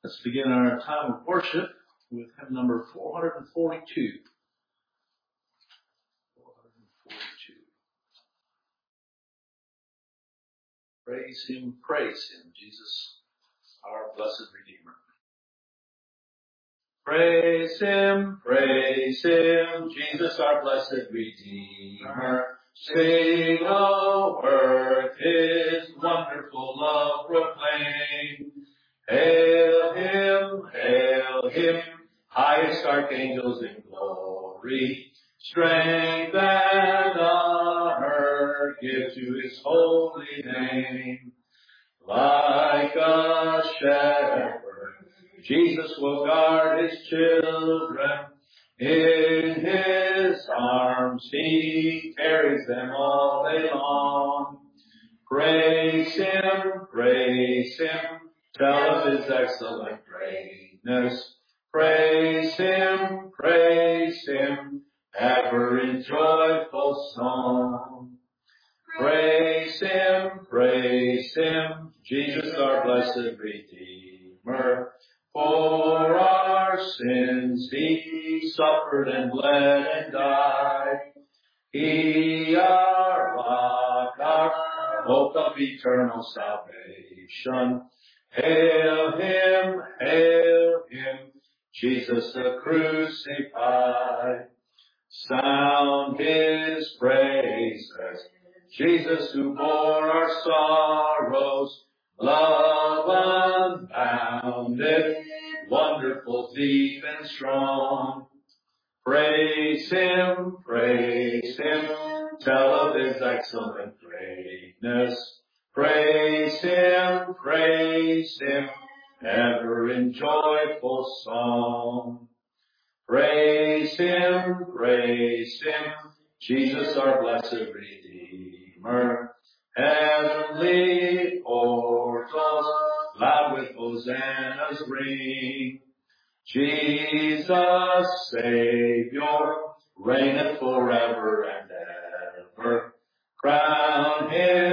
Let's begin our time of worship with hymn number 442. 442. Praise him, Jesus, our blessed Redeemer. Praise him, Jesus, our blessed Redeemer. Sing, O earth, his wonderful love proclaim. Hail him, highest archangels in glory. Strength and honor give to his holy name. Like a shepherd, Jesus will guard his children. In his arms he carries them all day long. Praise him, tell of his excellent greatness. Praise him, ever in joyful song. Praise him, Jesus our blessed Redeemer. For our sins he suffered and bled and died. He our rock, our hope of eternal salvation. Hail him, Jesus the crucified. Sound his praises, Jesus who bore our sorrows. Love unbounded, wonderful, deep and strong. Praise him, tell of his excellent greatness. Praise him, ever in joyful song. Praise him, Jesus our blessed Redeemer. Heavenly portals loud with hosannas ring. Jesus, Savior, reigneth forever and ever. Crown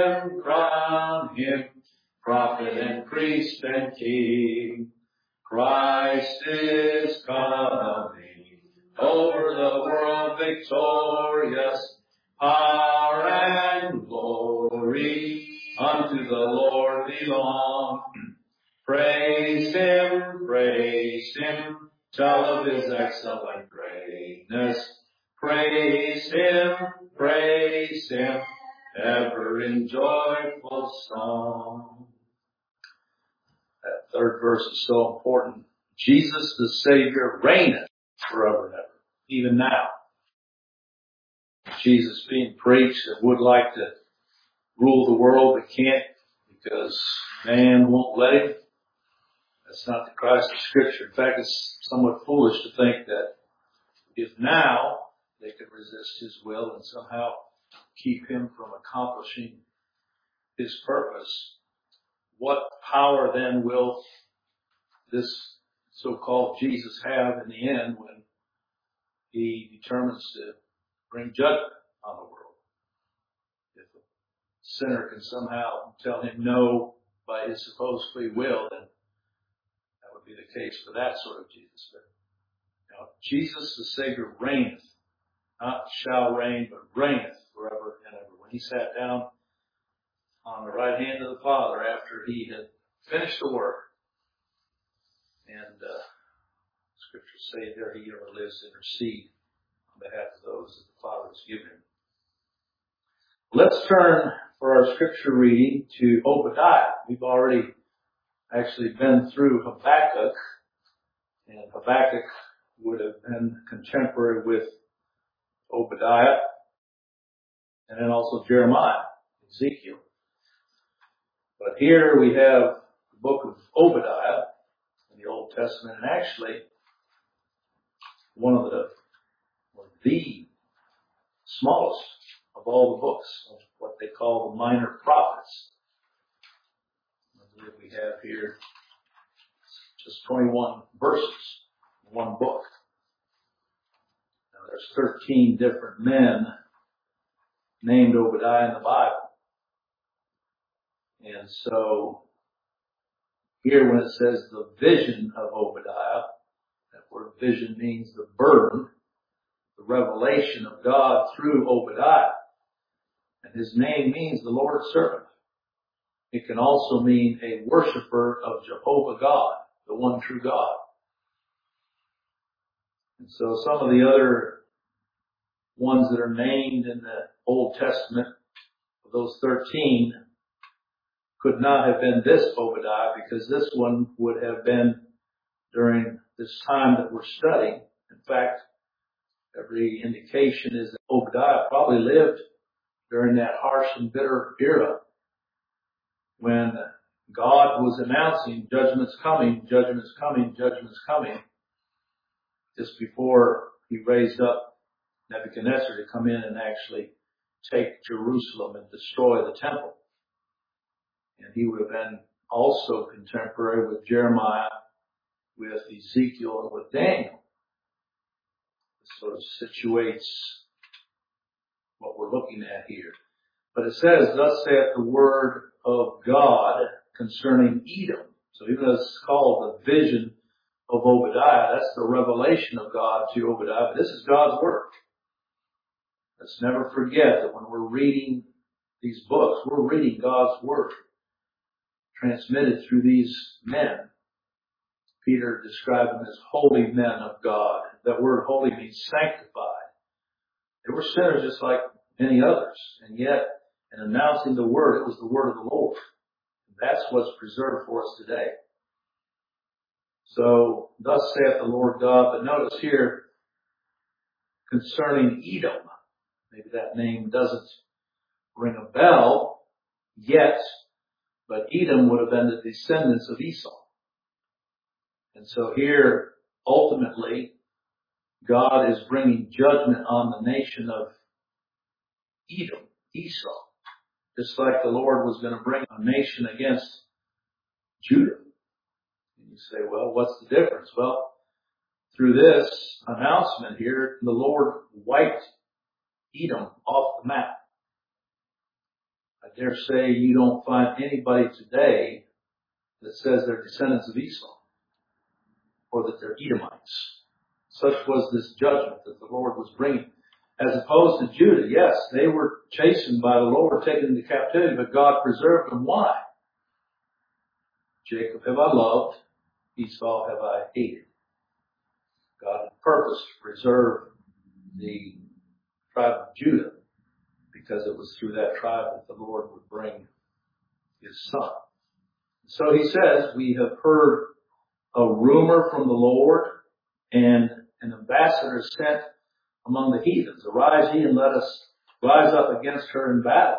him, prophet and priest and king. Christ is coming, over the world victorious. Power and glory unto the Lord belong. Praise him, tell of his excellent greatness. Praise him, ever in joyful song. That third verse is so important. Jesus the Savior reigneth forever and ever, even now. Jesus being preached and would like to rule the world but can't because man won't let him. That's not the Christ of Scripture. In fact, it's somewhat foolish to think that if now they could resist his will and somehow keep him from accomplishing his purpose, what power then will this so-called Jesus have in the end when he determines to bring judgment on the world? If a sinner can somehow tell him no by his supposed free will, then that would be the case for that sort of Jesus. But now, Jesus the Savior reigneth, not shall reign, but reigneth forever and ever. When he sat down on the right hand of the Father after he had finished the work, and Scriptures say there he ever lives to intercede on behalf of those that the Father has given him. Let's turn for our Scripture reading to Obadiah. We've already actually been through Habakkuk, and Habakkuk would have been contemporary with Obadiah, and then also Jeremiah, Ezekiel. But here we have the book of Obadiah in the Old Testament, and actually one of the smallest of all the books of what they call the minor prophets. I believe we have here just 21 verses in one book. Now there's 13 different men named Obadiah in the Bible. And so here when it says the vision of Obadiah, that word vision means the burden, the revelation of God through Obadiah. And his name means the Lord's servant. It can also mean a worshiper of Jehovah God, the one true God. And so some of the other ones that are named in the Old Testament, of those 13, could not have been this Obadiah, because this one would have been during this time that we're studying. In fact, every indication is that Obadiah probably lived during that harsh and bitter era when God was announcing judgment's coming, judgment's coming, judgment's coming, just before he raised up Nebuchadnezzar to come in and actually take Jerusalem and destroy the temple. And he would have been also contemporary with Jeremiah, with Ezekiel, and with Daniel. This sort of situates what we're looking at here. But it says, thus saith the word of God concerning Edom. So even though it's called the vision of Obadiah, that's the revelation of God to Obadiah. But this is God's word. Let's never forget that when we're reading these books, we're reading God's word transmitted through these men. Peter described them as holy men of God. That word holy means sanctified. They were sinners just like many others. And yet, in announcing the word, it was the word of the Lord. And that's what's preserved for us today. So, thus saith the Lord God. But notice here, concerning Edom, maybe that name doesn't ring a bell yet, but Edom would have been the descendants of Esau. And so here, ultimately, God is bringing judgment on the nation of Edom, Esau. Just like the Lord was going to bring a nation against Judah. And you say, well, what's the difference? Well, through this announcement here, the Lord wiped Edom off the map. I dare say you don't find anybody today that says they're descendants of Esau or that they're Edomites. Such was this judgment that the Lord was bringing. As opposed to Judah, yes, they were chastened by the Lord, taken into captivity, but God preserved them. Why? Jacob have I loved, Esau have I hated. God had purposed to preserve the tribe of Judah because it was through that tribe that the Lord would bring his son. So he says, we have heard a rumor from the Lord, and an ambassador is sent among the heathens. Arise ye and let us rise up against her in battle.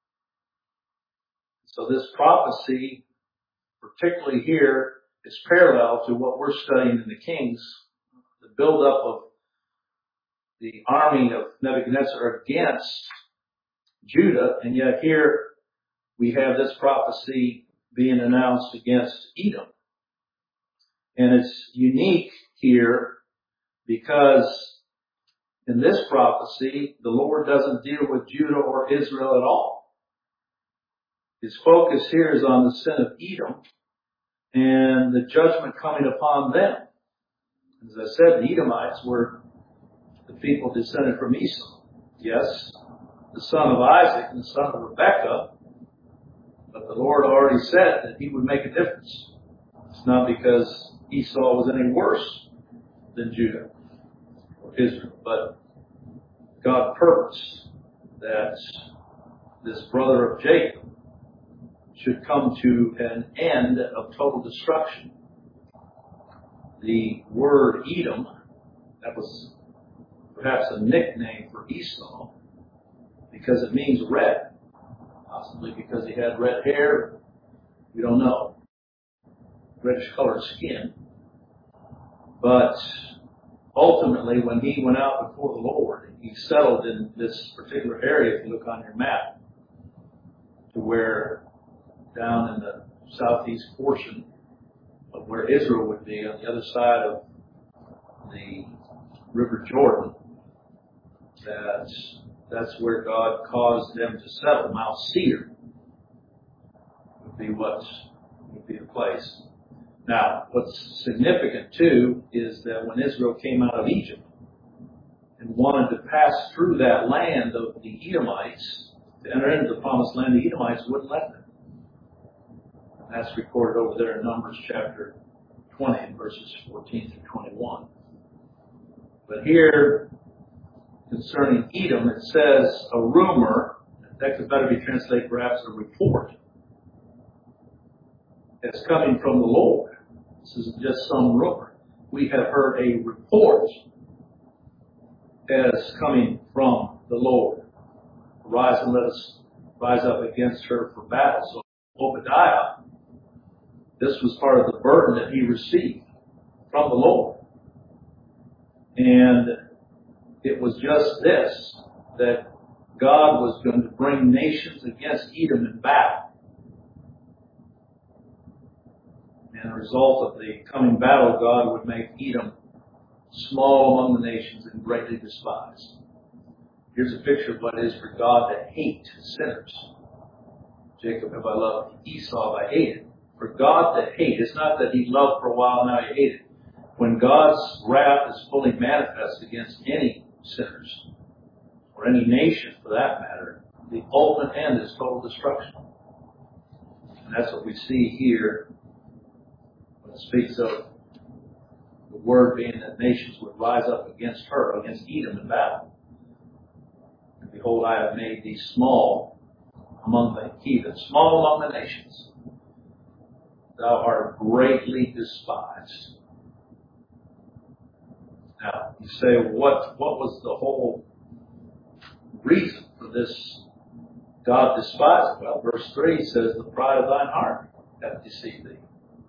So this prophecy, particularly here, is parallel to what we're studying in the Kings, the buildup of the army of Nebuchadnezzar against Judah, and yet here we have this prophecy being announced against Edom. And it's unique here because in this prophecy, the Lord doesn't deal with Judah or Israel at all. His focus here is on the sin of Edom and the judgment coming upon them. As I said, the Edomites were the people descended from Esau. Yes, the son of Isaac and the son of Rebekah, but the Lord already said that he would make a difference. It's not because Esau was any worse than Judah or Israel, but God purposed that this brother of Jacob should come to an end of total destruction. The word Edom, that was perhaps a nickname for Esau because it means red. Possibly because he had red hair. We don't know. Reddish colored skin. But ultimately, when he went out before the Lord, he settled in this particular area, if you look on your map, to where down in the southeast portion of where Israel would be, on the other side of the River Jordan, that's where God caused them to settle. Mount Seir would be the place. Now, what's significant too is that when Israel came out of Egypt and wanted to pass through that land of the Edomites, to enter into the promised land, the Edomites wouldn't let them. And that's recorded over there in Numbers chapter 20, verses 14 through 21. But here, concerning Edom, it says a rumor, that could better be translated perhaps a report, that's coming from the Lord. This isn't just some rumor. We have heard a report as coming from the Lord. Arise and let us rise up against her for battle. So Obadiah, this was part of the burden that he received from the Lord. And it was just this, that God was going to bring nations against Edom in battle. And a result of the coming battle, God would make Edom small among the nations and greatly despised. Here's a picture of what it is for God to hate sinners. Jacob have I loved, Esau have I hated. For God to hate, it's not that he loved for a while, now he hated. When God's wrath is fully manifest against any sinners, or any nation for that matter, the ultimate end is total destruction. And that's what we see here when it speaks of the word being that nations would rise up against her, against Edom in battle. And behold, I have made thee small among the heathen, small among the nations. Thou art greatly despised. Now, you say, what was the whole reason for this God despised? Well, verse 3 says, the pride of thine heart hath deceived thee.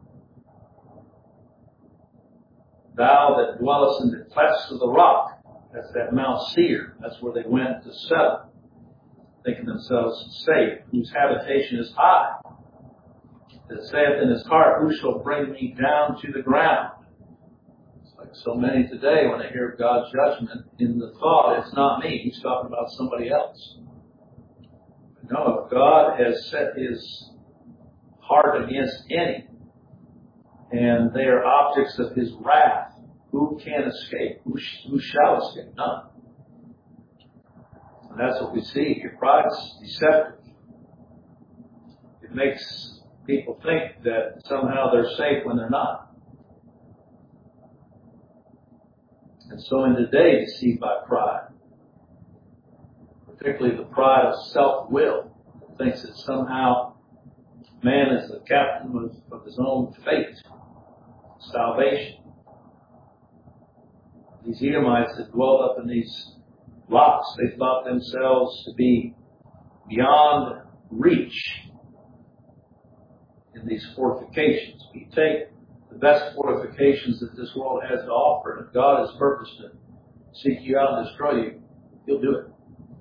Thou that dwellest in the clefts of the rock, that's that Mount Seir, that's where they went to settle, thinking themselves safe, whose habitation is high, that saith in his heart, who shall bring me down to the ground? It's like so many today, when they hear of God's judgment, in the thought, it's not me, he's talking about somebody else. But no, if God has set his heart against any, and they are objects of his wrath, who can escape? Who shall escape? None. And that's what we see here. Pride is deceptive. It makes people think that somehow they're safe when they're not. And so in today, deceived by pride, particularly the pride of self-will, thinks that somehow man is the captain of his own fate, salvation. These Edomites that dwelt up in these rocks, they thought themselves to be beyond reach in these fortifications. If you take the best fortifications that this world has to offer, and if God has purposed to seek you out and destroy you, he'll do it.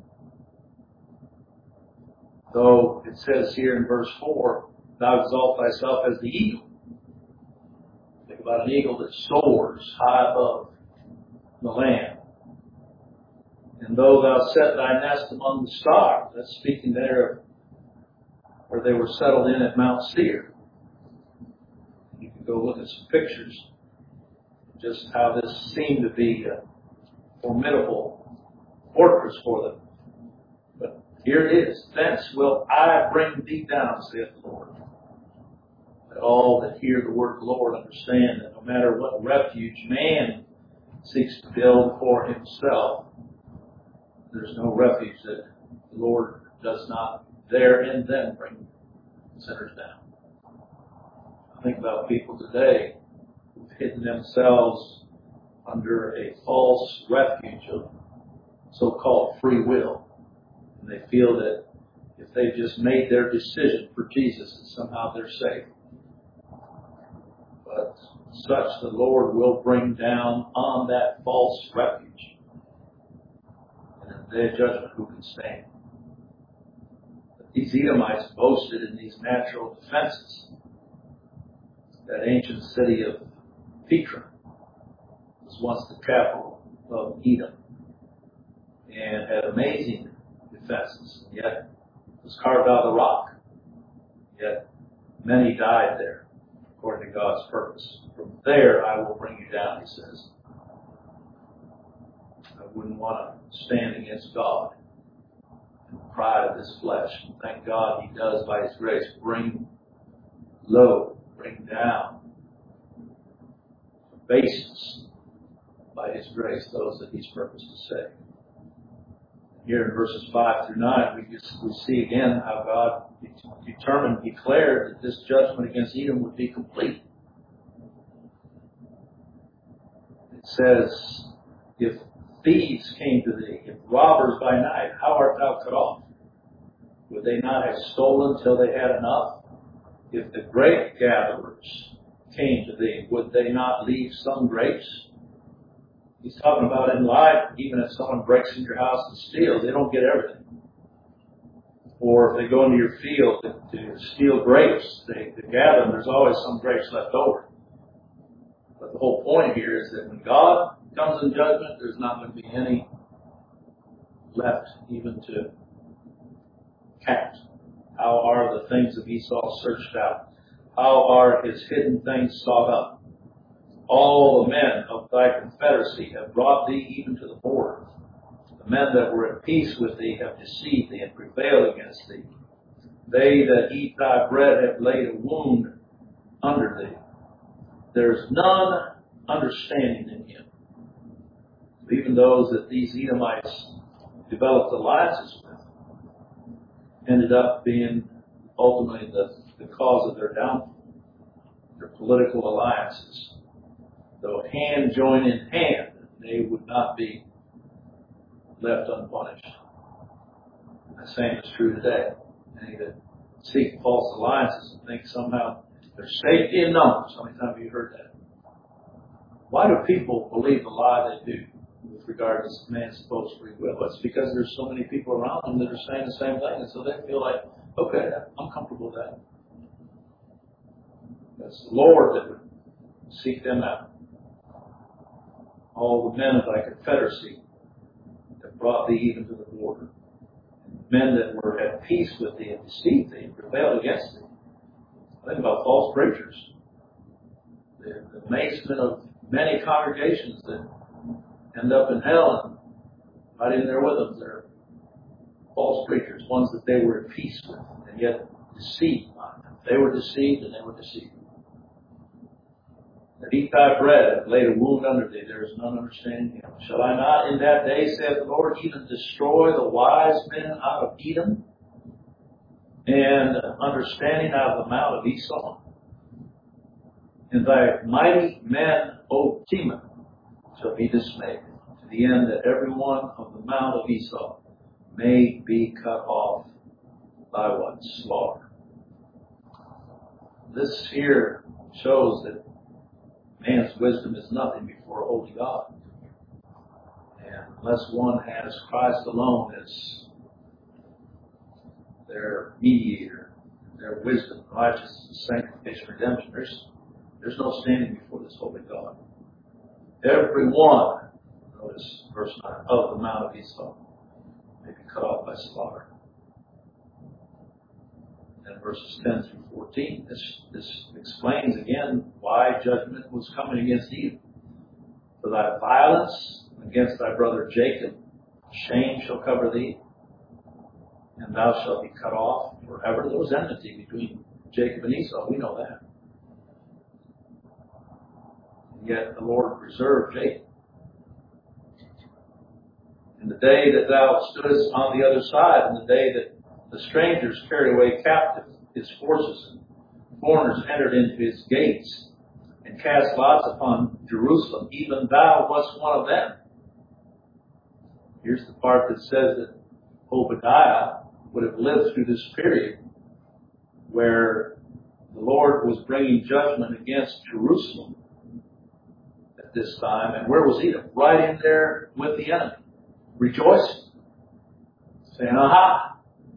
Though it says here in verse 4, thou exalt thyself as the eagle. Think about an eagle that soars high above the land. And though thou set thy nest among the stars, that's speaking there of where they were settled in at Mount Seir. You can go look at some pictures, just how this seemed to be a formidable fortress for them. But here it is. Thence will I bring thee down, saith the Lord. Let all that hear the word of the Lord understand that no matter what refuge man seeks to build for himself, there's no refuge that the Lord does not there and then bring sinners down. I think about people today who've hidden themselves under a false refuge of so-called free will. And they feel that if they just made their decision for Jesus, that somehow they're safe. But such the Lord will bring down on that false refuge. And in the day of judgment, who can stand? But these Edomites boasted in these natural defenses. That ancient city of Petra was once the capital of Edom and had amazing defenses, and yet was carved out of the rock. Yet many died there. according to God's purpose. From there I will bring you down, he says. I wouldn't want to stand against God and the pride of this flesh. And thank God he does, by his grace, bring low, bring down basis by his grace those that he's purposed to save. Here in verses 5 through 9, we see again how God declared that this judgment against Edom would be complete. It says, if thieves came to thee, if robbers by night, how art thou cut off? Would they not have stolen till they had enough? If the grape gatherers came to thee, would they not leave some grapes? He's talking about in life, even if someone breaks into your house and steals, they don't get everything. Or if they go into your field to steal grapes, they gather them, there's always some grapes left over. But the whole point here is that when God comes in judgment, there's not going to be any left even to count. How are the things of Esau searched out? How are his hidden things sought up? All the men of thy confederacy have brought thee even to the border. The men that were at peace with thee have deceived thee and prevailed against thee. They that eat thy bread have laid a wound under thee. There is none understanding in him. Even those that these Edomites developed alliances with ended up being ultimately the cause of their downfall. Their political alliances. Though hand join in hand, they would not be left unpunished. The same is true today. Many that seek false alliances and think somehow there's safety in numbers. How many times have you heard that? Why do people believe the lie they do with regard to man's supposed free will? It's because there's so many people around them that are saying the same thing, and so they feel like, okay, I'm comfortable with that. It's the Lord that would seek them out. All the men of thy confederacy have brought thee even to the border. Men that were at peace with thee and deceived thee and prevailed against thee. Think about false preachers. The amazement of many congregations that end up in hell, and right in there with them, they're false preachers, ones that they were at peace with, and yet deceived by them. They were deceived and they were deceived. That eat thy bread and laid a wound under thee, there is none understanding him. Shall I not in that day, saith the Lord, even destroy the wise men out of Edom, and understanding out of the mount of Esau? And thy mighty men, O Teman, shall be dismayed, to the end that every one of the mount of Esau may be cut off by what? Slaughter. This here shows that man's wisdom is nothing before a holy God. And unless one has Christ alone as their mediator, their wisdom, righteousness, sanctification, redemption, there's no standing before this holy God. Every one, notice verse 9, of the mount of Esau may be cut off by slaughter. And verses 10 through 14, this explains again why judgment was coming against Edom. For thy violence against thy brother Jacob, shame shall cover thee, and thou shalt be cut off forever. There was enmity between Jacob and Esau. We know that. And yet the Lord preserved Jacob. In the day that thou stoodest on the other side, in the day that the strangers carried away captive his forces, and foreigners entered into his gates, and cast lots upon Jerusalem, even thou wast one of them. Here's the part that says that Obadiah would have lived through this period where the Lord was bringing judgment against Jerusalem at this time. And where was Edom? Right in there with the enemy, rejoicing, saying, aha!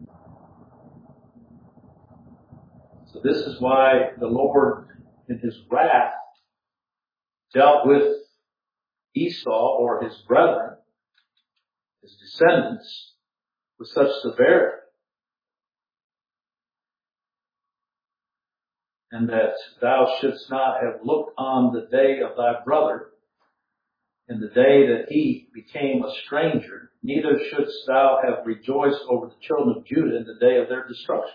So this is why the Lord, in his wrath, dealt with Esau or his brethren, his descendants, with such severity. and that thou shouldst not have looked on the day of thy brother, in the day that he became a stranger, neither shouldst thou have rejoiced over the children of Judah in the day of their destruction.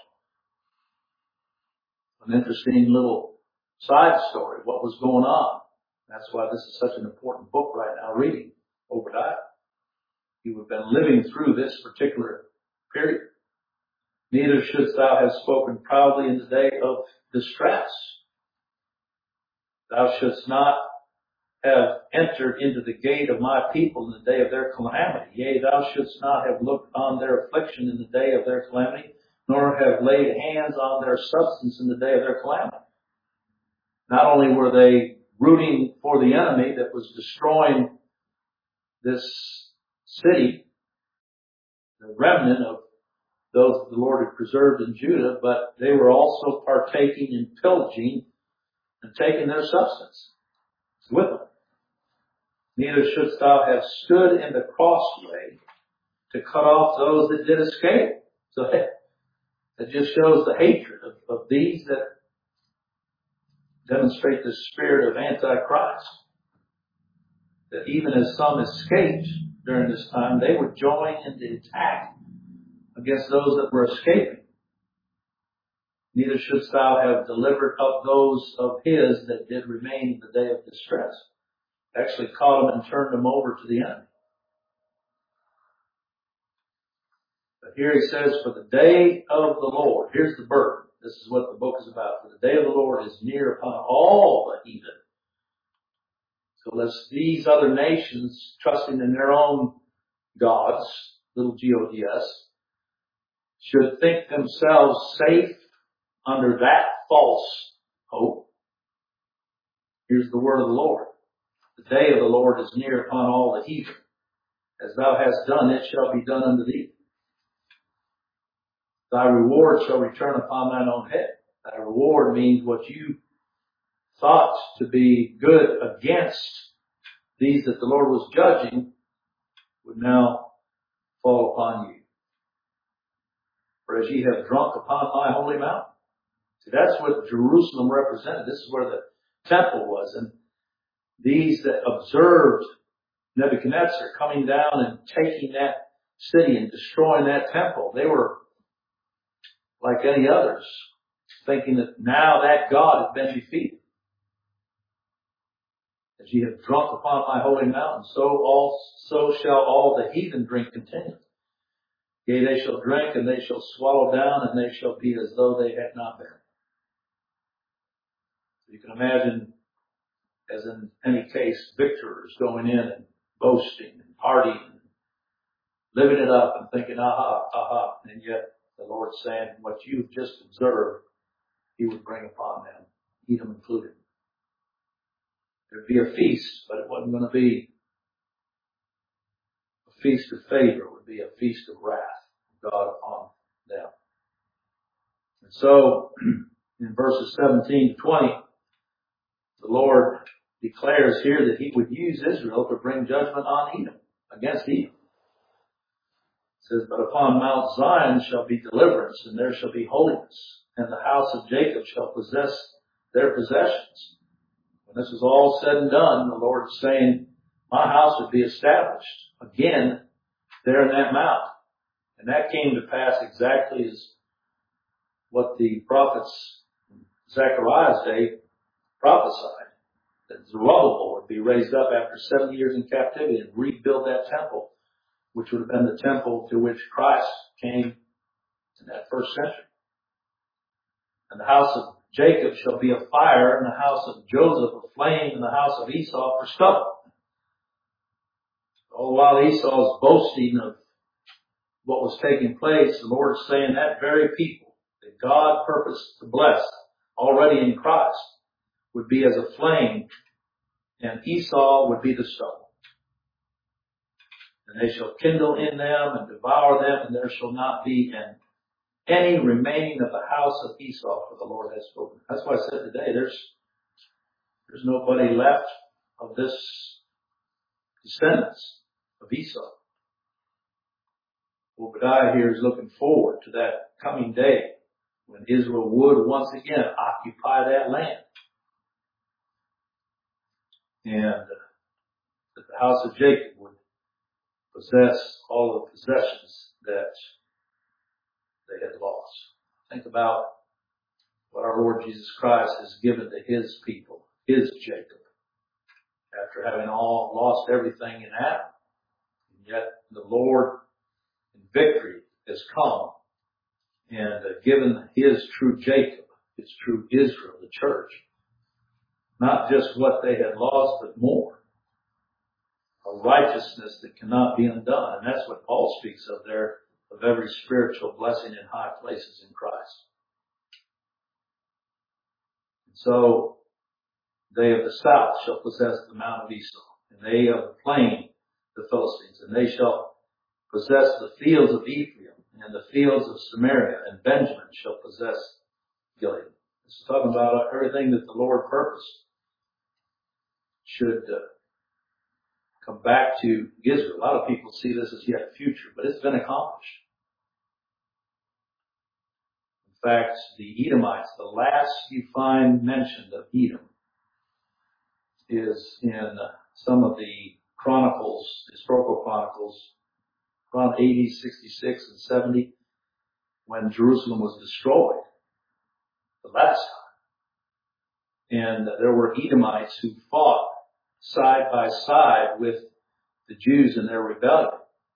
An interesting little side story, what was going on. That's why this is such an important book right now, reading Obadiah. You have been living through this particular period. Neither shouldst thou have spoken proudly in the day of distress. Thou shouldst not have entered into the gate of my people in the day of their calamity. Yea, thou shouldst not have looked on their affliction in the day of their calamity, nor have laid hands on their substance in the day of their calamity. Not only were they rooting for the enemy that was destroying this city, the remnant of those that the Lord had preserved in Judah, but they were also partaking in pillaging and taking their substance with them. Neither shouldst thou have stood in the crossway to cut off those that did escape. So that just shows the hatred of these that demonstrate the spirit of Antichrist. That even as some escaped during this time, they would join in the attack against those that were escaping. Neither shouldst thou have delivered up those of his that did remain in the day of distress. Actually caught them and turned them over to the enemy. But here he says, for the day of the Lord, here's the burden. This is what the book is about. For the day of the Lord is near upon all the heathen. So lest these other nations, trusting in their own gods, little gods, should think themselves safe under that false hope. Here's the word of the Lord. The day of the Lord is near upon all the heathen. As thou hast done, it shall be done unto thee. Thy reward shall return upon thine own head. Thy reward means what you thought to be good against these that the Lord was judging would now fall upon you. For as ye have drunk upon my holy mountain. See, that's what Jerusalem represented. This is where the temple was. And these that observed Nebuchadnezzar coming down and taking that city and destroying that temple, they were like any others, thinking that now that God had been defeated. As ye have drunk upon my holy mountain, so shall all the heathen drink continually. Yea, they shall drink, and they shall swallow down, and they shall be as though they had not been. You can imagine, as in any case, victors going in and boasting and partying, and living it up and thinking, aha, aha. And yet the Lord's saying, what you've just observed, He would bring upon them, Edom included. There'd be a feast, but it wasn't going to be a feast of favor. It would be a feast of wrath of God upon them. And so, in verses 17 to 20, the Lord declares here that He would use Israel to bring judgment on Edom, against Edom. It says, but upon Mount Zion shall be deliverance, and there shall be holiness, and the house of Jacob shall possess their possessions. When this is all said and done, the Lord is saying, my house would be established again there in that mount. And that came to pass exactly as what the prophets in Zechariah's day prophesied, that Zerubbabel would be raised up after 70 years in captivity and rebuild that temple, which would have been the temple to which Christ came in that first century. And the house of Jacob shall be a fire, and the house of Joseph a flame, and the house of Esau for stubble. All while Esau is boasting of what was taking place, the Lord is saying that very people that God purposed to bless already in Christ would be as a flame, and Esau would be the stubble. And they shall kindle in them and devour them, and there shall not be any remaining of the house of Esau, for the Lord has spoken. That's why I said today, there's nobody left of this descendants of Esau. Obadiah here is looking forward to that coming day when Israel would once again occupy that land. And that the house of Jacob would possess all the possessions that they had lost. Think about what our Lord Jesus Christ has given to His people, His Jacob, after having all lost everything in Adam. And yet the Lord in victory has come and given His true Jacob, His true Israel, the church, not just what they had lost, but more. A righteousness that cannot be undone. And that's what Paul speaks of there, of every spiritual blessing in high places in Christ. And so, they of the south shall possess the mount of Esau, and they of the plain the Philistines, and they shall possess the fields of Ephraim, and the fields of Samaria, and Benjamin shall possess Gilead. This is talking about everything that the Lord purposed should come back to Israel. A lot of people see this as yet future, but it's been accomplished. In fact, the Edomites, the last you find mentioned of Edom is in some of the chronicles, historical chronicles, around 80, 66, and 70, when Jerusalem was destroyed the last time. And there were Edomites who fought side by side with the Jews in their rebellion.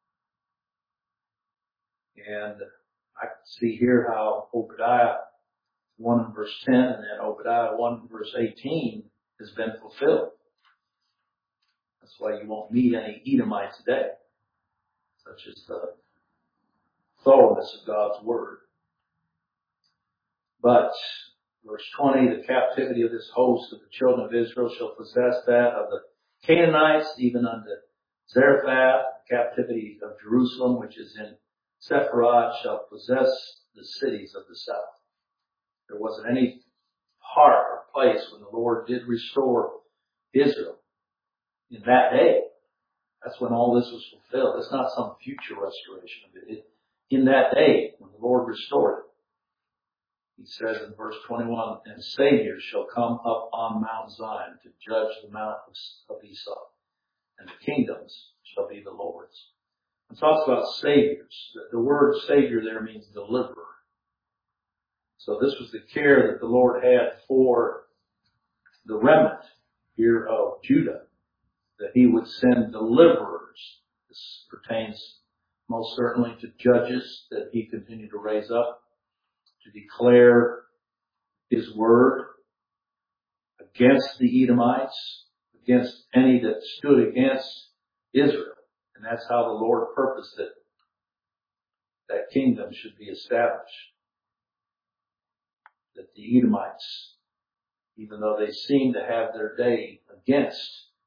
And I can see here how Obadiah 1 and verse 10 and then Obadiah 1 and verse 18 has been fulfilled. That's why you won't meet any Edomites today, such as the thoroughness of God's Word. But verse 20, the captivity of this host of the children of Israel shall possess that of the Canaanites, even unto Zarephath. The captivity of Jerusalem, which is in Sepharad, shall possess the cities of the south. There wasn't any part or place when the Lord did restore Israel in that day. That's when all this was fulfilled. It's not some future restoration of it. In that day, when the Lord restored it, He says in verse 21, and saviors shall come up on Mount Zion to judge the mount of Esau, and the kingdoms shall be the Lord's. It talks about saviors. The word savior there means deliverer. So this was the care that the Lord had for the remnant here of Judah, that He would send deliverers. This pertains most certainly to judges that He continued to raise up to declare His word against the Edomites, against any that stood against Israel. And that's how the Lord purposed it, that kingdom should be established. That the Edomites, even though they seemed to have their day against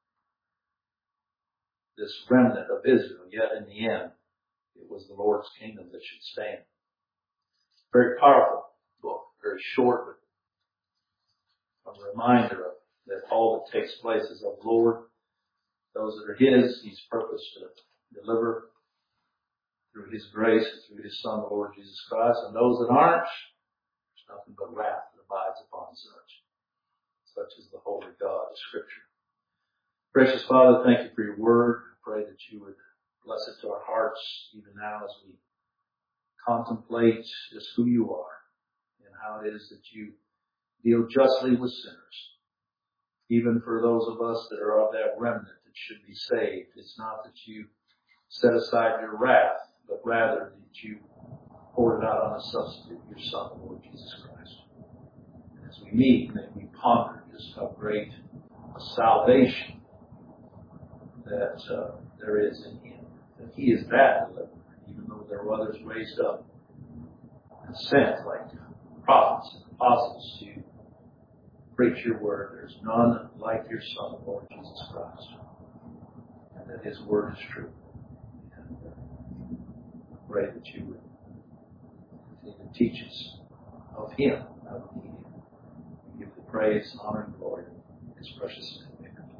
this remnant of Israel, yet in the end, it was the Lord's kingdom that should stand. Very powerful book, very short, but a reminder of that all that takes place is of the Lord. Those that are His, He's purposed to deliver through His grace and through His Son, the Lord Jesus Christ. And those that aren't, there's nothing but wrath that abides upon such. Such is the holy God of Scripture. Precious Father, thank You for Your word. I pray that You would bless it to our hearts even now as we contemplate just who You are and how it is that You deal justly with sinners. Even for those of us that are of that remnant that should be saved, it's not that You set aside Your wrath, but rather that You poured it out on a substitute, Your Son, the Lord Jesus Christ. And as we meet, may we ponder just how great a salvation that there is in Him. That He is that deliverer, even though there were others raised up and sent like prophets and apostles to preach Your word. There's none like Your Son, the Lord Jesus Christ. And that His word is true. And I pray that You would continue to teach us of Him, how we need Him. We give the praise, honor, and glory in His precious name.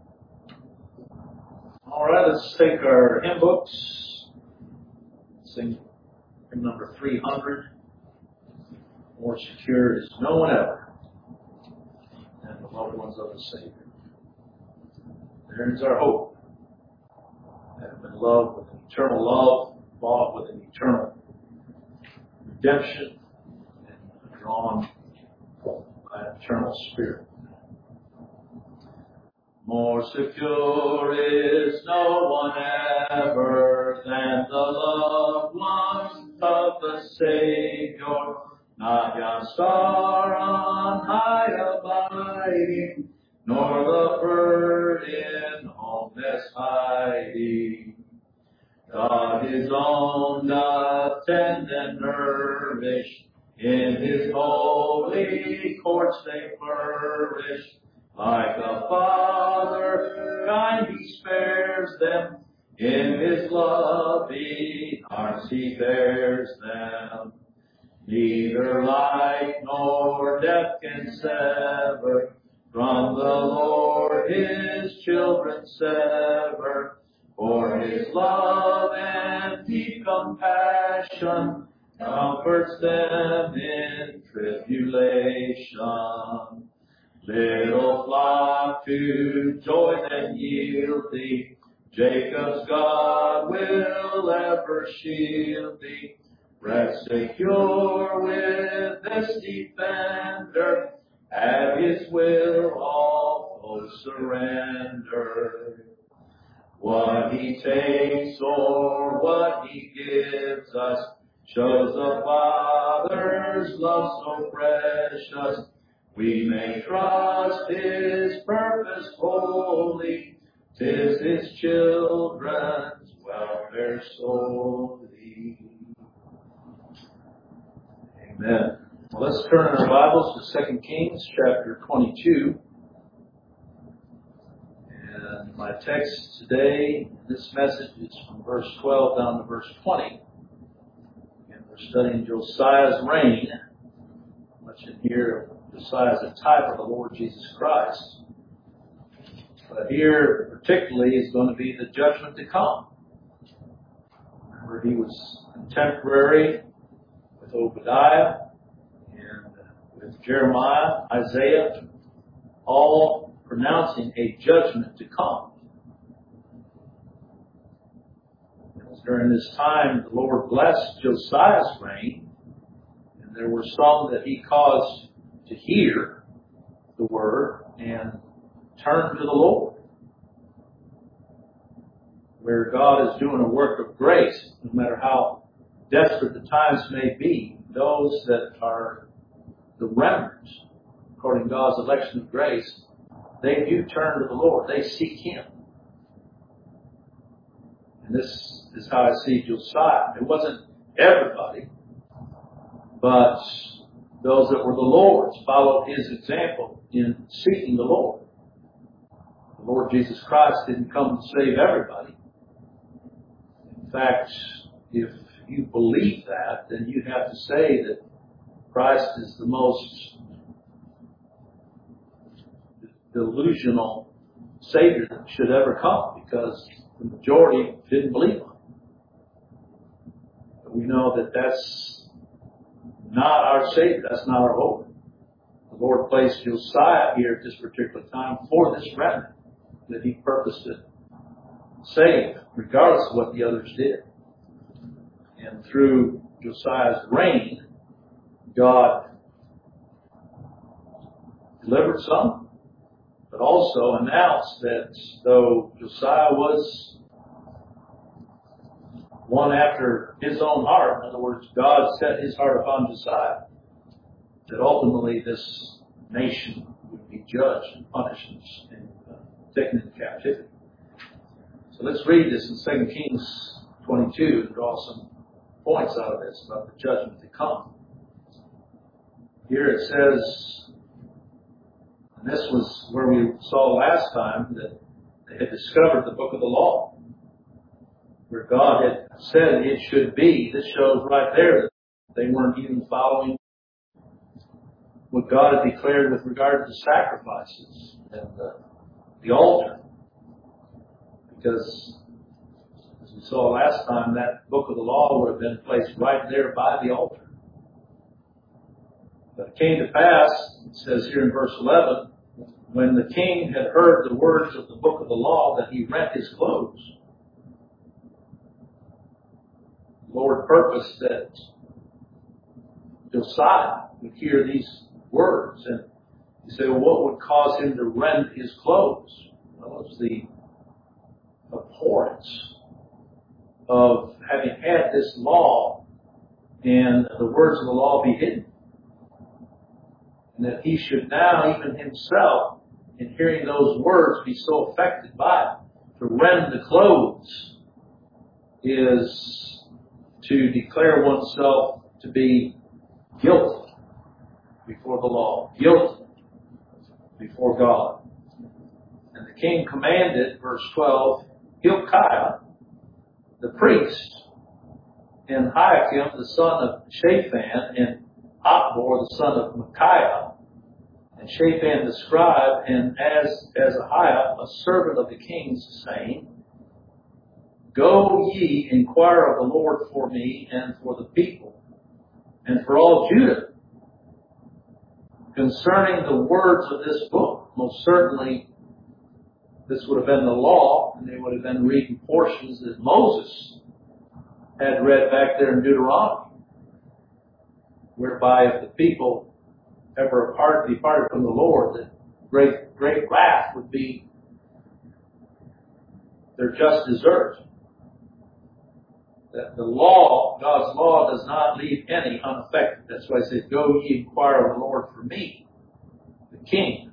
All right, let's take our hymn books. Sing hymn number 300. more secure is no one ever than the loved ones of the Savior. There is our hope. That have been loved with an eternal love, bought with an eternal redemption, and drawn by an eternal Spirit. More secure is no one ever than the loved ones of the Savior. Not yon star on high abiding, nor the bird in homeless hiding. God His own doth tend and nourish, in His holy courts they flourish. Like a father kind He spares them, in His loving arms He bears them. Neither life nor death can sever from the Lord His children sever. For His love and deep compassion comforts them in tribulation. Little flock to joy then yield thee, Jacob's God will ever shield thee. Rest secure with this defender, at His will all foes surrender. What He takes or what He gives us shows the Father's love so precious. We may trust His purpose wholly, 'tis His children's welfare solely. Amen. Well, let's turn our Bibles to 2 Kings chapter 22. And my text today, this message is from verse 12 down to verse 20. And we're studying Josiah's reign. Much in here, Josiah is a type of the Lord Jesus Christ. But here, particularly, is going to be the judgment to come. Remember, he was contemporary with Obadiah and with Jeremiah, Isaiah, all pronouncing a judgment to come. It was during this time the Lord blessed Josiah's reign, and there were some that He caused to hear the word and turn to the Lord. Where God is doing a work of grace, no matter how desperate the times may be, those that are the remnants, according to God's election of grace, they do turn to the Lord. They seek Him. And this is how I see Josiah. It wasn't everybody, but those that were the Lord's followed His example in seeking the Lord. The Lord Jesus Christ didn't come to save everybody. In fact, if you believe that, then you have to say that Christ is the most delusional Savior that should ever come, because the majority didn't believe Him. But we know that that's not our Savior. That's not our hope. The Lord placed Josiah here at this particular time for this remnant that He purposed to save, regardless of what the others did. And through Josiah's reign, God delivered some, but also announced that though Josiah was one after His own heart, in other words, God set His heart upon Josiah, that ultimately this nation would be judged and punished and taken into captivity. So let's read this in 2 Kings 22 and draw some points out of this about the judgment to come. Here it says, and this was where we saw last time that they had discovered the book of the law, where God had said it should be. This shows right there that they weren't even following what God had declared with regard to sacrifices and the altar. Because, as we saw last time, that book of the law would have been placed right there by the altar. But it came to pass, it says here in verse 11, when the king had heard the words of the book of the law, that he rent his clothes. The Lord purposed that Josiah would hear these words. And you say, well, what would cause him to rend his clothes? Well, it was the abhorrence of having had this law and the words of the law be hidden. And that he should now, even himself, in hearing those words, be so affected by it. To rend the clothes is to declare oneself to be guilty before the law, guilty before God. And the king commanded, verse 12, Hilkiah, the priest, and Hiakim, the son of Shaphan, and Achbor, the son of Micaiah, and Shaphan the scribe, and Azariah, a servant of the king's, saying, Go ye, inquire of the Lord for me and for the people, and for all Judah, concerning the words of this book. Most certainly, this would have been the law, and they would have been reading portions that Moses had read back there in Deuteronomy, whereby if the people ever departed from the Lord, that great wrath would be their just desert. That the law, God's law, does not leave any unaffected. That's why I said, Go ye inquire of the Lord for me, the king,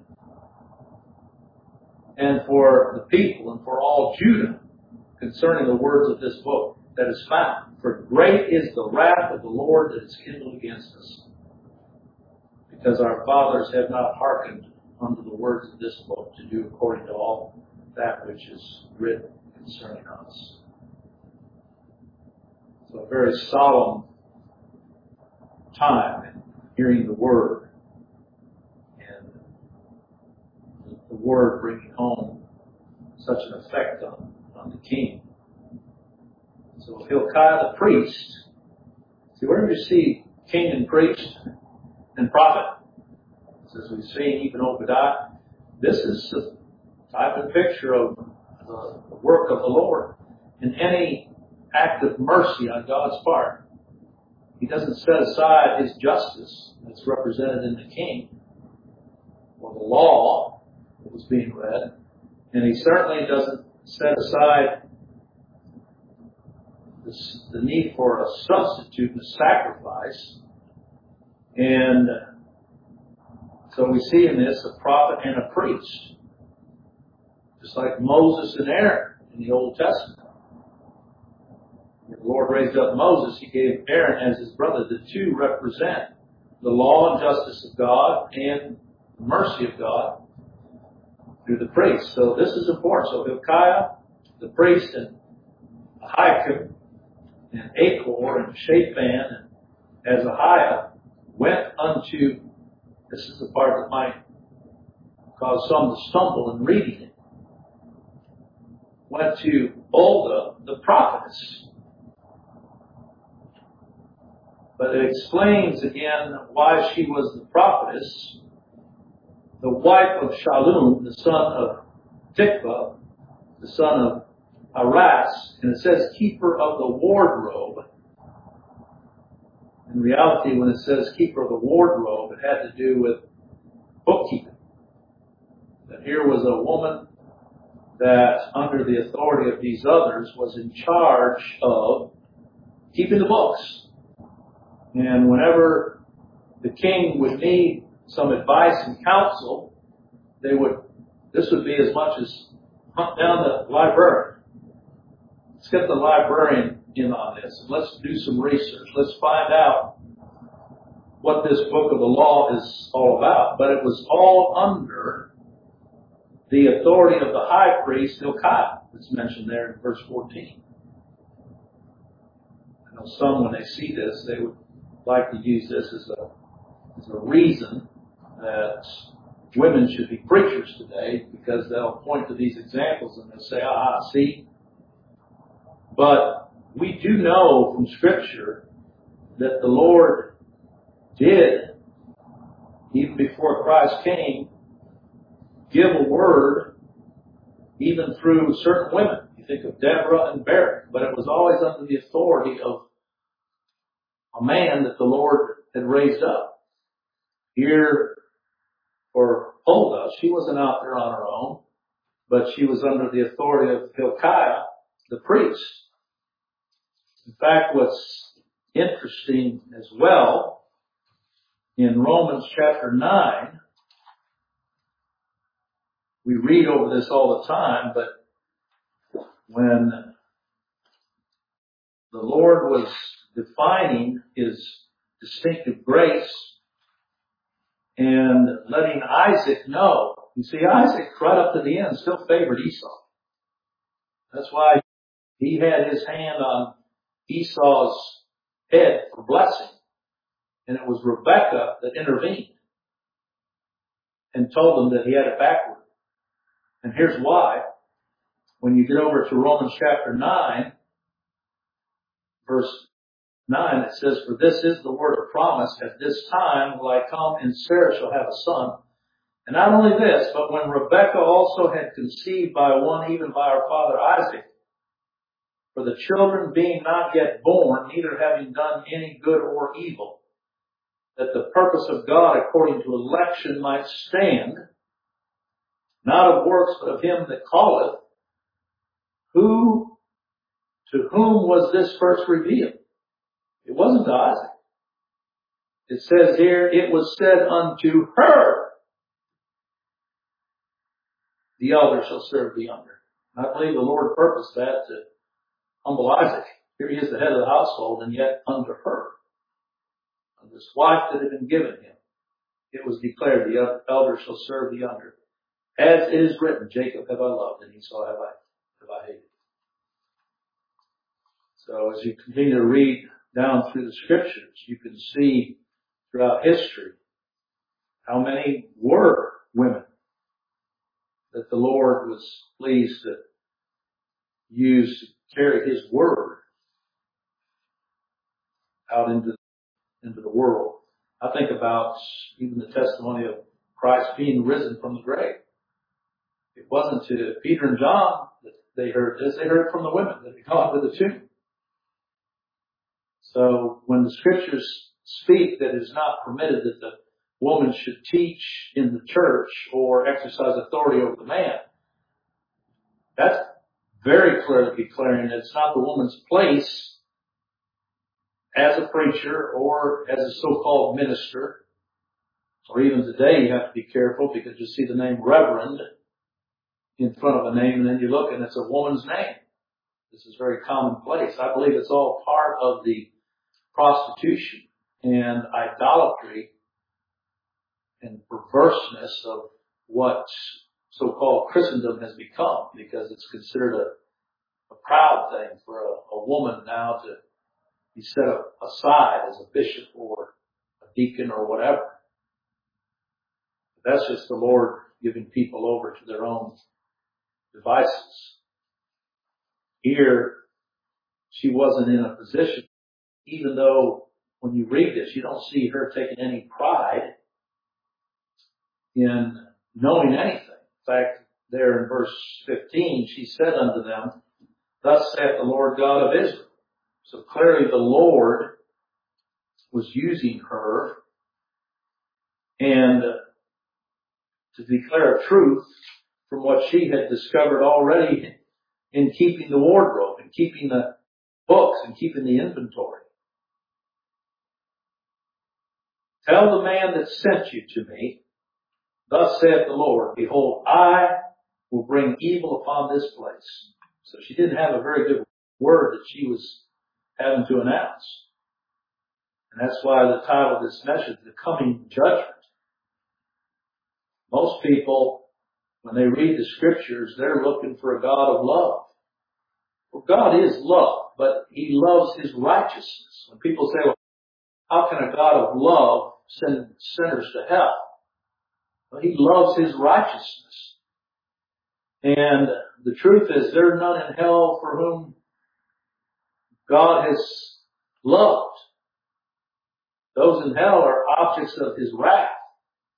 and for the people, and for all Judah, concerning the words of this book that is found. For great is the wrath of the Lord that is kindled against us, because our fathers have not hearkened unto the words of this book to do according to all that which is written concerning us. So a very solemn time in hearing the Word, and the Word bringing home such an effect on the king. So Hilkiah the priest, see, where do you see king and priest and prophet? As we've seen, even Obadiah, this is a type and picture of the work of the Lord in any act of mercy on God's part. He doesn't set aside His justice that's represented in the king or the law that was being read, and He certainly doesn't set aside the need for a substitute and a sacrifice. And so we see in this a prophet and a priest, just like Moses and Aaron in the Old Testament. When the Lord raised up Moses, He gave Aaron as his brother. The two represent the law and justice of God and the mercy of God through the priest. So this is important. So Hilkiah, the priest, and Hiakim, and Achor, and Shaphan, and Azariah went unto, this is the part that might cause some to stumble in reading it, went to Huldah, the prophetess. But it explains again why she was the prophetess, the wife of Shallum, the son of Tikvah, the son of Aras, and it says keeper of the wardrobe. In reality, when it says keeper of the wardrobe, it had to do with bookkeeping. That here was a woman that, under the authority of these others, was in charge of keeping the books. And whenever the king would need some advice and counsel, this would be as much as hunt down the librarian. Let's get the librarian in on this. Let's do some research. Let's find out what this book of the law is all about. But it was all under the authority of the high priest Hilkiah, that's mentioned there in verse 14. I know some, when they see this, they would like to use this as a reason that women should be preachers today, because they'll point to these examples and they'll say, see. But we do know from Scripture that the Lord did even before Christ came, give a word even through certain women. You think of Deborah and Barak, but it was always under the authority of a man that the Lord had raised up. Here for Huldah, she wasn't out there on her own, but she was under the authority of Hilkiah, the priest. In fact, what's interesting as well, in Romans chapter 9, we read over this all the time, but when the Lord was defining His distinctive grace and letting Isaac know, you see, Isaac right up to the end still favored Esau. That's why he had his hand on Esau's head for blessing. And it was Rebekah that intervened and told him that he had it backward. And here's why. When you get over to Romans chapter 9, verse 9, it says, "For this is the word of promise, at this time will I come, and Sarah shall have a son. And not only this, but when Rebekah also had conceived by one, even by our father Isaac, for the children being not yet born, neither having done any good or evil, that the purpose of God according to election might stand, not of works, but of him that calleth, to whom was this first revealed?" It wasn't to Isaac. It says here, it was said unto her, "The elder shall serve the younger." And I believe the Lord purposed that to humble Isaac. Here he is the head of the household, and yet unto her, and this wife that had been given him, it was declared, "The elder shall serve the younger. As it is written, Jacob have I loved, and Esau have I hated." So as you continue to read down through the scriptures, you can see throughout history how many were women that the Lord was pleased to use to carry His word out into the world. I think about even the testimony of Christ being risen from the grave. It wasn't to Peter and John that they heard this. They heard it from the women that had gone to the tomb. So when the scriptures speak that it is not permitted that the woman should teach in the church or exercise authority over the man, that's very clearly declaring that it's not the woman's place as a preacher or as a so-called minister. Or even today you have to be careful because you see the name Reverend in front of a name and then you look and it's a woman's name. This is very commonplace. I believe it's all part of the prostitution and idolatry and perverseness of what so-called Christendom has become, because it's considered a proud thing for a woman now to be set aside as a bishop or a deacon or whatever. But that's just the Lord giving people over to their own devices. Here, she wasn't in a position, even though when you read this, you don't see her taking any pride in knowing anything. In fact, there in verse 15, she said unto them, "Thus saith the Lord God of Israel." So clearly the Lord was using her and to declare a truth from what she had discovered already in keeping the wardrobe and keeping the books and keeping the inventory. "Tell the man that sent you to me, thus saith the Lord, behold, I will bring evil upon this place." So she didn't have a very good word that she was having to announce. And that's why the title of this message, The Coming Judgment. Most people, when they read the scriptures, they're looking for a God of love. Well, God is love, but He loves His righteousness. When people say, well, how can a God of love send sinners to hell? Well, He loves His righteousness. And the truth is, there are none in hell for whom God has loved. Those in hell are objects of His wrath.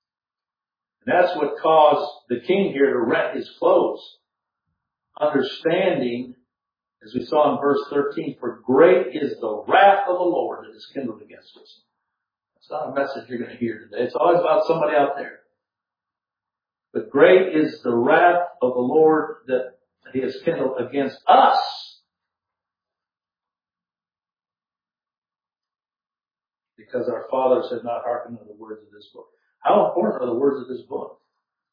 And that's what caused the king here to rent his clothes. Understanding, as we saw in verse 13, for great is the wrath of the Lord that is kindled against us. It's not a message you're going to hear today. It's always about somebody out there. But great is the wrath of the Lord that He has kindled against us. Because our fathers had not hearkened to the words of this book. How important are the words of this book?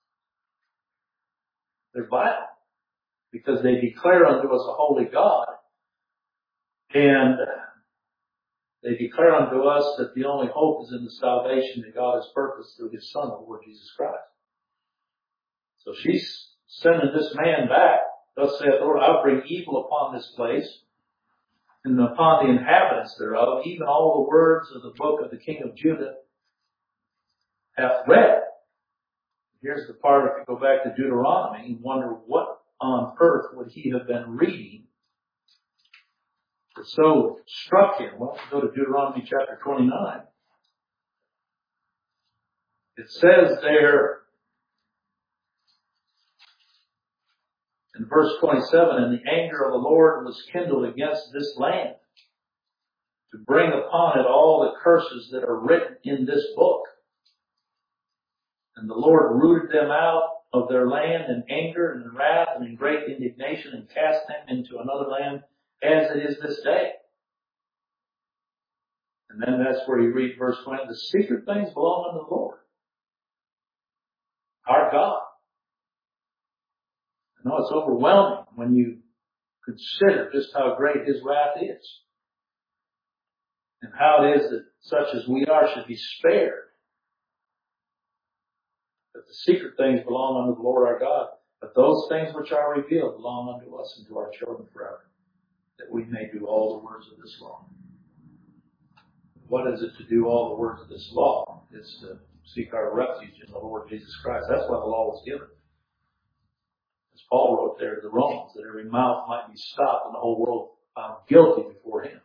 They're vital. Because they declare unto us a holy God. And they declare unto us that the only hope is in the salvation that God has purposed through His Son, the Lord Jesus Christ. So she's sending this man back. Thus saith the Lord, I'll bring evil upon this place and upon the inhabitants thereof, even all the words of the book of the king of Judah hath read. Here's the part, if you go back to Deuteronomy, you wonder what on earth would he have been reading that so struck him. Well, go to Deuteronomy chapter 29. It says there in verse 27, and the anger of the Lord was kindled against this land to bring upon it all the curses that are written in this book. And the Lord rooted them out of their land in anger and in wrath and in great indignation and cast them into another land as it is this day. And then that's where you read verse 20, the secret things belong unto the Lord, our God. I know it's overwhelming when you consider just how great His wrath is. And how it is that such as we are should be spared. But the secret things belong unto the Lord our God. But those things which are revealed belong unto us and to our children forever, that we may do all the words of this law. What is it to do all the words of this law? It's to seek our refuge in the Lord Jesus Christ. That's why the law was given. As Paul wrote there to the Romans, that every mouth might be stopped and the whole world found guilty before Him.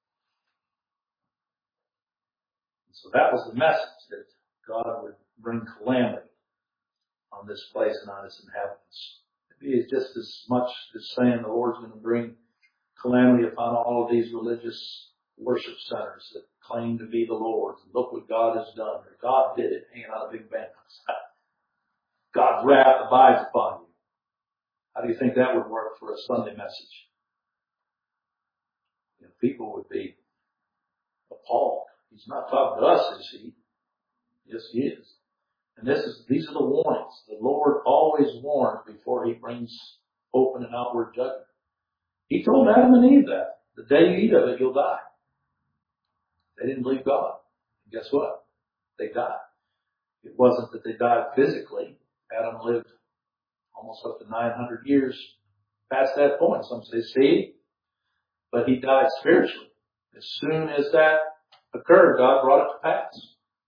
So that was the message, that God would bring calamity on this place and on its inhabitants. It's just as much as saying the Lord's going to bring calamity upon all of these religious worship centers that claim to be the Lord's. And look what God has done. Or God did it, hanging out a big banner. God's wrath abides upon you. How do you think that would work for a Sunday message? You know, people would be appalled. He's not talking to us, is He? Yes, He is. And these are the warnings. The Lord always warns before He brings open and outward judgment. He told Adam and Eve that. The day you eat of it, you'll die. They didn't believe God. And guess what? They died. It wasn't that they died physically. Adam lived almost up to 900 years past that point. Some say, see? But he died spiritually. As soon as that occurred, God brought it to pass.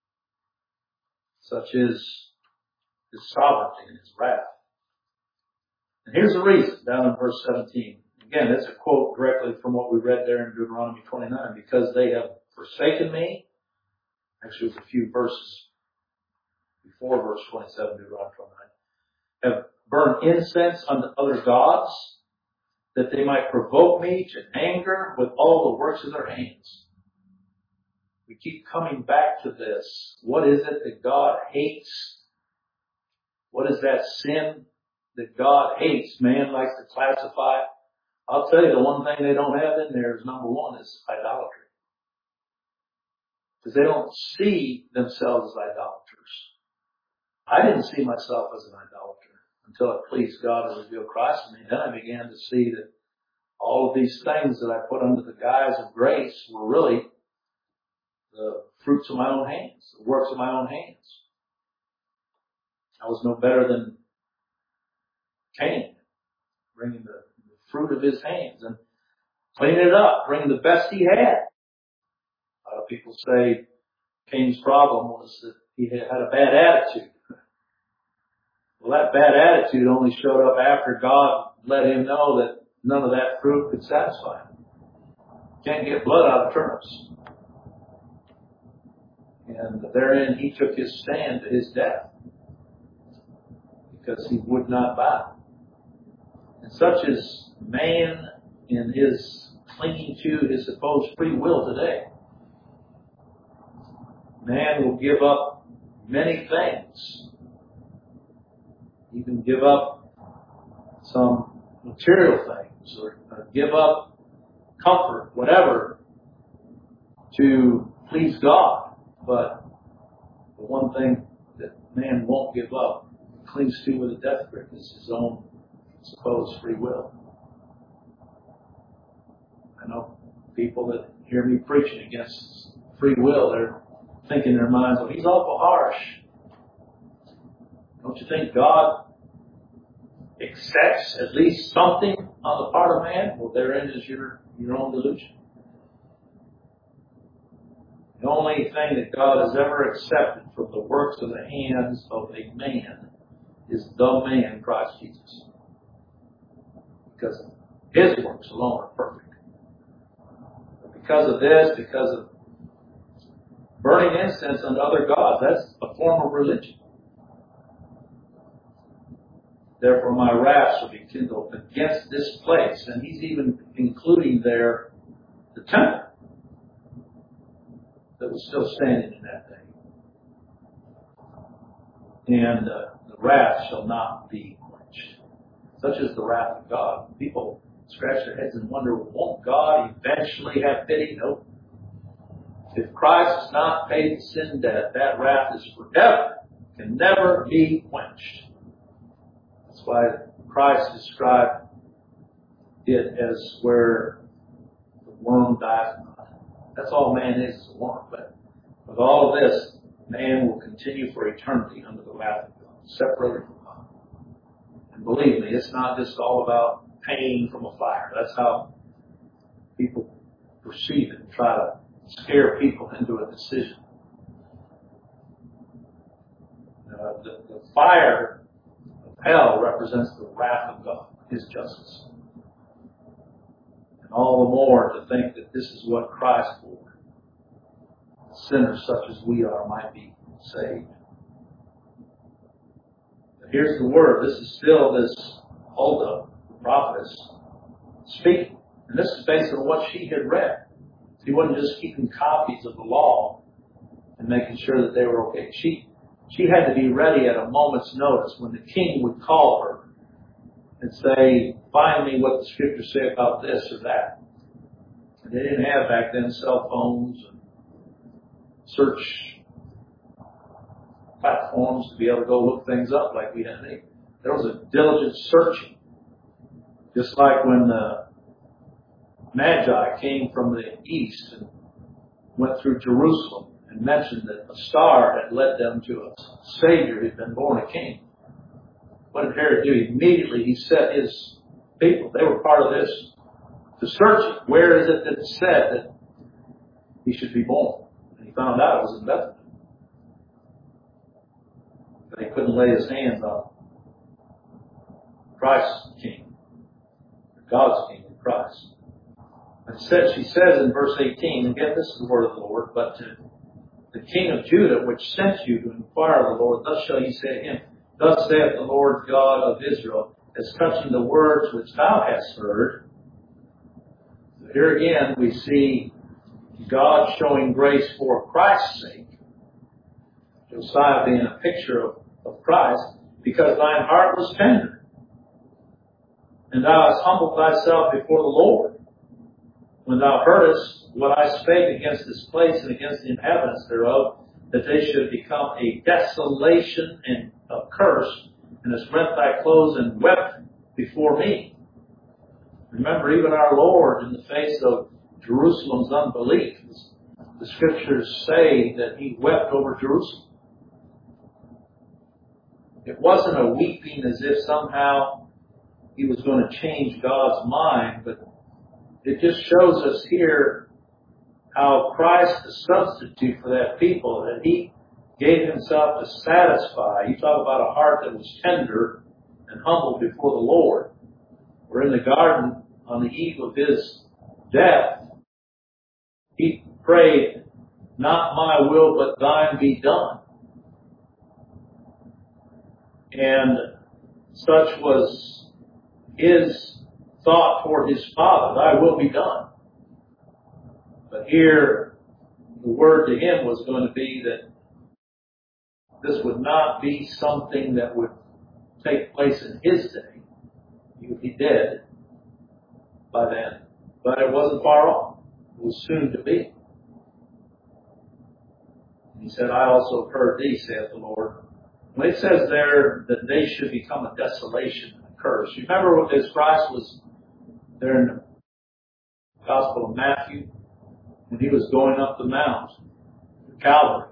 Such is His sovereignty and His wrath. And here's the reason, down in verse 17. Again, it's a quote directly from what we read there in Deuteronomy 29. Because they have forsaken me. Actually, it was a few verses before verse 27, Deuteronomy 29. Have burned incense unto other gods, that they might provoke me to anger with all the works of their hands. We keep coming back to this. What is it that God hates? What is that sin that God hates? Man likes to classify it. I'll tell you, the one thing they don't have in there is number one is idolatry. Because they don't see themselves as idolaters. I didn't see myself as an idolater until it pleased God to reveal Christ to me. Then I began to see that all of these things that I put under the guise of grace were really the fruits of my own hands, the works of my own hands. I was no better than Cain, bringing the fruit of his hands and cleaning it up, bringing the best he had. A lot of people say Cain's problem was that he had a bad attitude. Well, that bad attitude only showed up after God let him know that none of that fruit could satisfy him. Can't get blood out of turnips. And therein he took his stand to his death. because he would not bow. And such is man in his clinging to his supposed free will today. Man will give up many things. He can give up some material things or give up comfort, whatever, to please God. But the one thing that man won't give up, clings to with a death grip, is his own supposed free will. I know people that hear me preaching against free will, they're thinking in their minds, well, he's awful harsh. Don't you think God accepts at least something on the part of man? Well, therein is your own delusion. The only thing that God has ever accepted from the works of the hands of a man is the man, Christ Jesus. Because his works alone are perfect. But because of this, because of burning incense unto other gods, that's a form of religion. Therefore my wrath shall be kindled against this place. And he's even including there the temple that was still standing in that day. And the wrath shall not be quenched. Such is the wrath of God. People scratch their heads and wonder, won't God eventually have pity? Nope. If Christ has not paid the sin debt, that wrath is forever, can never be quenched. That's why Christ described it as where the worm dies not. That's all man is a worm. But with all of this, man will continue for eternity under the wrath of God, separated from God. And believe me, it's not just all about pain from a fire. That's how people perceive it and try to scare people into a decision. The fire of hell represents the wrath of God, His justice. And all the more to think that this is what Christ bore. Sinners such as we are might be saved. But here's the word. This is still this Huldah, the prophetess, speaking. And this is based on what she had read. She wasn't just keeping copies of the law and making sure that they were okay. She had to be ready at a moment's notice when the king would call her and say, find me what the scriptures say about this or that. And they didn't have back then cell phones and search platforms to be able to go look things up like we have today. There was a diligent searching. Just like when the Magi came from the east and went through Jerusalem and mentioned that a star had led them to a Savior who had been born a king. What did Herod do? Immediately he set his people, they were part of this, to search it. Where is it that it said that he should be born? And he found out it was in Bethlehem. But he couldn't lay his hands on Christ's king, God's king in Christ. She says in verse 18, again, this is the word of the Lord, but to the king of Judah, which sent you to inquire of the Lord, thus shall ye say to him, thus saith the Lord God of Israel, as touching the words which thou hast heard. So here again we see God showing grace for Christ's sake. Josiah being a picture of Christ, because thine heart was tender, and thou hast humbled thyself before the Lord. When thou heardest what I spake against this place and against the inhabitants thereof, that they should become a desolation and a curse, and hast rent thy clothes and wept before me. Remember, even our Lord, in the face of Jerusalem's unbelief, the scriptures say that he wept over Jerusalem. It wasn't a weeping as if somehow he was going to change God's mind, but it just shows us here how Christ, the substitute for that people, that he gave himself to satisfy. You talk about a heart that was tender and humble before the Lord. We're in the garden on the eve of his death. He prayed, not my will, but thine be done. And Such was his thought toward his Father, thy will be done. But here, the word to him was going to be that this would not be something that would take place in his day. He would be dead by then. But it wasn't far off. It was soon to be. And he said, I also have heard thee, saith the Lord. When it says there that they should become a desolation and a curse, you remember as Christ was there in the Gospel of Matthew, when he was going up the mount, Calvary,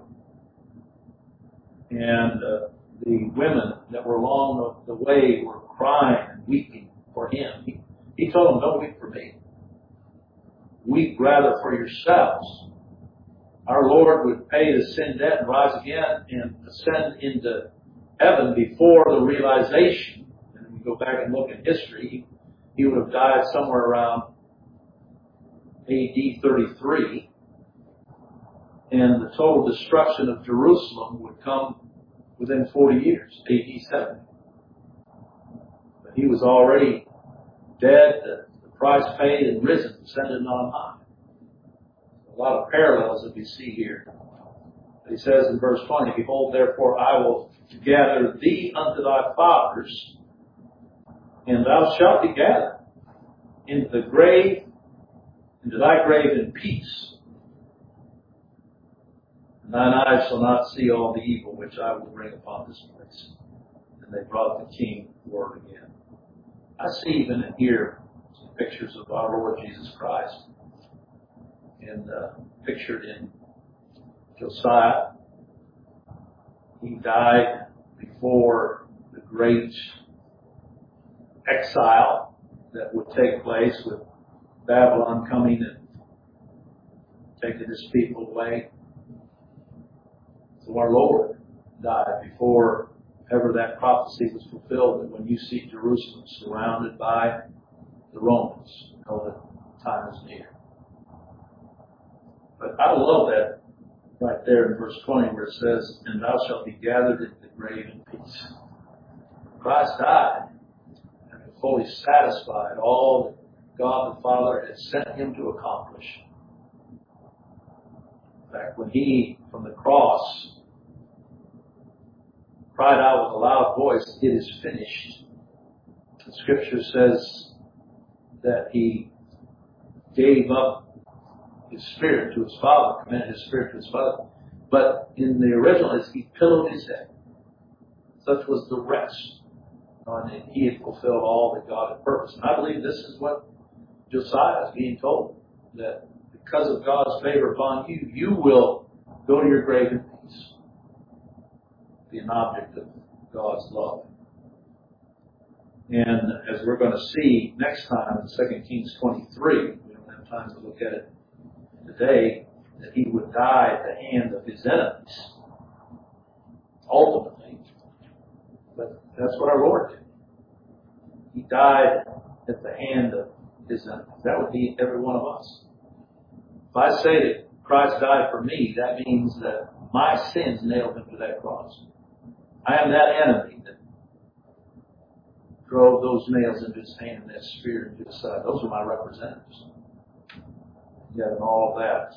and the women that were along the way were crying and weeping for him. He told them, don't weep for me. Weep rather for yourselves. Our Lord would pay the sin debt and rise again and ascend into heaven before the realization. And when we go back and look at history, he would have died somewhere around AD 33. And the total destruction of Jerusalem would come within 40 years, AD 70. But he was already dead, the price paid, and risen, ascended on high. A lot of parallels that we see here. He says in verse 20, behold, therefore I will gather thee unto thy fathers, and thou shalt be gathered into the grave, into thy grave in peace. And thine eyes shall not see all the evil which I will bring upon this place. And they brought the king word again. I see even in here some pictures of our Lord Jesus Christ, and pictured in Josiah. He died before the great exile that would take place with Babylon coming and taking his people away. So our Lord died before ever that prophecy was fulfilled. And when you see Jerusalem surrounded by the Romans, you know that time is near. But I love that right there in verse 20 where it says, and thou shalt be gathered into the grave in peace. Christ died and fully satisfied all that God the Father had sent him to accomplish. In fact, when he, from the cross, cried out with a loud voice, it is finished. The scripture says that he gave up his spirit to his Father, commended his spirit to his Father. But in the original, he pillowed his head. Such was the rest. And he had fulfilled all that God had purposed. And I believe this is what Josiah is being told. That because of God's favor upon you, you will go to your grave in peace. Be an object of God's love. And as we're going to see next time in 2 Kings 23, we don't have time to look at it today, that he would die at the hand of his enemies. Ultimately. But that's what our Lord did. He died at the hand of his enemies. That would be every one of us. If I say that Christ died for me, that means that my sins nailed him to that cross. I am that enemy that drove those nails into his hand and that spear into his side. Those are my representatives. Yet in all of that,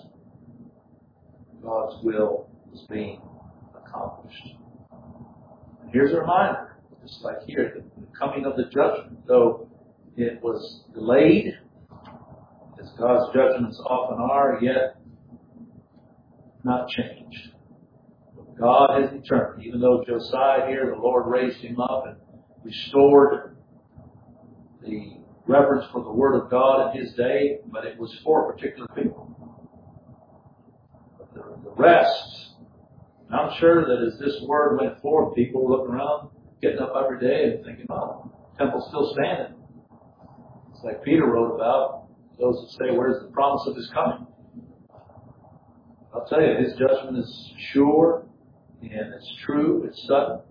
God's will is being accomplished. And here's a reminder, just like here, the coming of the judgment, though it was delayed, as God's judgments often are, yet not changed. God has determined, even though Josiah here, the Lord raised him up and restored the reverence for the Word of God in his day, but it was for particular people. But the rest, and I'm sure that as this Word went forth, people were looking around, getting up every day and thinking, oh, the temple's still standing. It's like Peter wrote about those that say, where's the promise of his coming? I'll tell you, his judgment is sure, and it's true, it's sudden.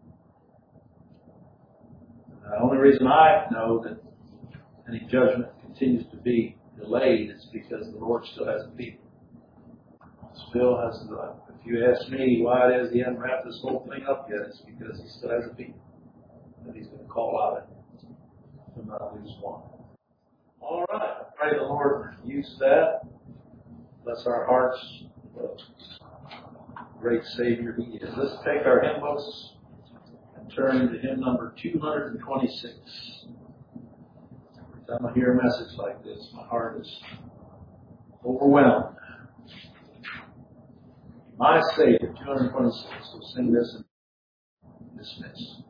The only reason I know that any judgment continues to be delayed is because the Lord still has a people. Still has the, if you ask me why it is he hasn't wrapped this whole thing up yet, it's because he still has a people. that He's going to call out and not lose one. All right. I pray the Lord use that. Bless our hearts. What a great Savior He is. Let's take our hymn books and turn to hymn number 226. Every time I hear a message like this, my heart is overwhelmed. My Savior, 226. We'll sing this and dismiss.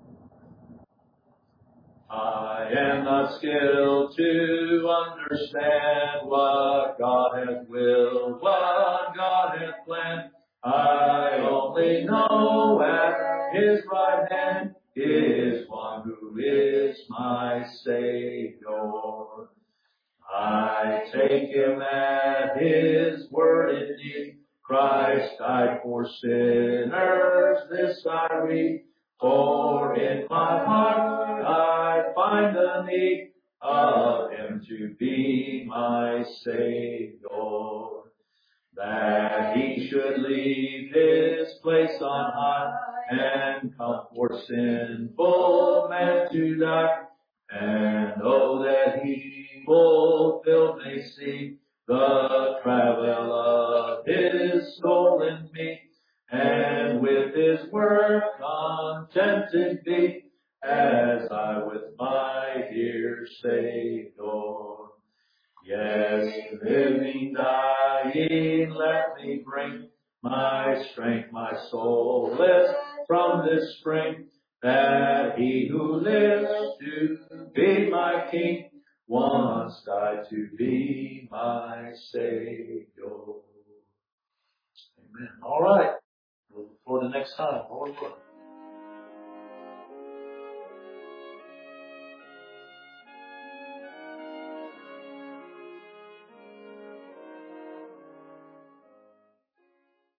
I am not skilled to understand what God hath willed, what God hath planned. I only know at His right hand is one who is my Savior. I take Him at His word indeed. Christ died for sinners, this I read. For in my heart I find the need of Him to be my Savior. That He should leave His place on high and come for sinful man to die. And oh, that He fulfilled may see the travel of His soul in me, and with His word contented be, as I with my dear Savior. Yes, living, dying, let me bring my strength, my solace from this spring, that He who lives to be my King once died to be my Savior. Amen. All right. We'll look forward to next time. Lord willing.